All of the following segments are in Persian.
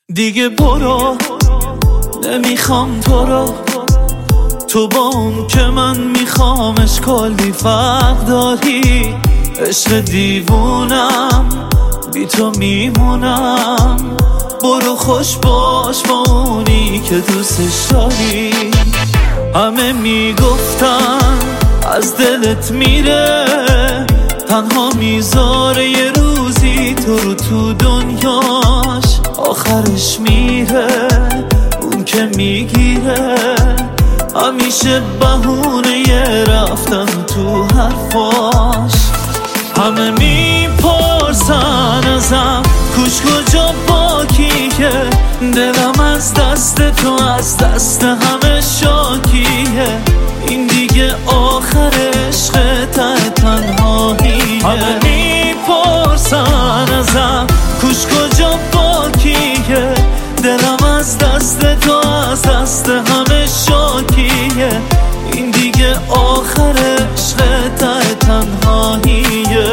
دیگه برو، نمیخوام تو رو. تو با اون که من میخوامش کلی فرق داری. عشق دیوونم، بی تو میمونم. برو خوش باش با اونی که دوستش داری. همه میگفتن از دلت میره، تنها میذاره یه روزی تو رو تو دنیاش. آخرش میره اون که میگیره، همیشه بهونه رفتن تو حرفاش. همه میپرسن ازم کوش کجا با کیه، دلم از دست تو از دست همه شاکیه. این دیگه آخر عشق ته تنهاییه. همه میپرسن ازم کوش کجا با کیه، دلم از دست تو از دست همه شاکیه. این دیگه آخر عشق ته تنهاییه.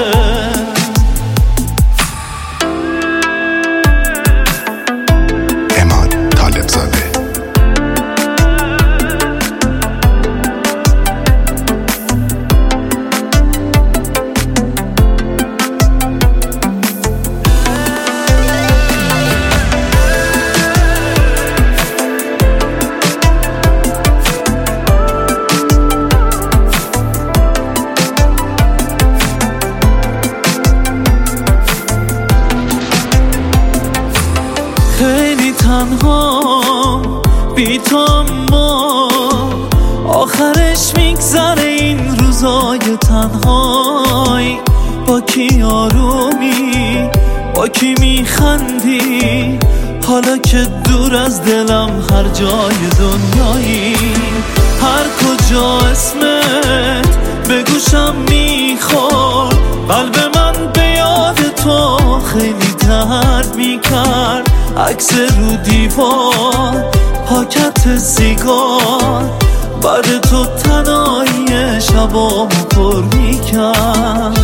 خیلی تنها بی تو، اما آخرش میگذره این روزای تنهایی. با کی آرومی، با کی میخندی، حالا که دور از دلم هر جای دنیایی. هر کجا اسمت به گوشم میخورد، قلب من به یاد تو خیلی درد میکرد. عکس رو دیوار، پاکت سیگار، بعد تو تنهایی شبامو پر میکرد.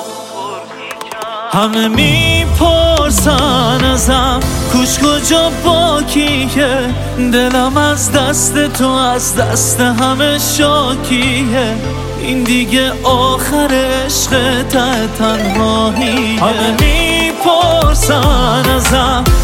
همه میپرسن ازم کوش کجا با کیه، دلم از دست تو از دست همه شاکیه. این دیگه آخر عشق ته تنهاییه. همه میپرسن ازم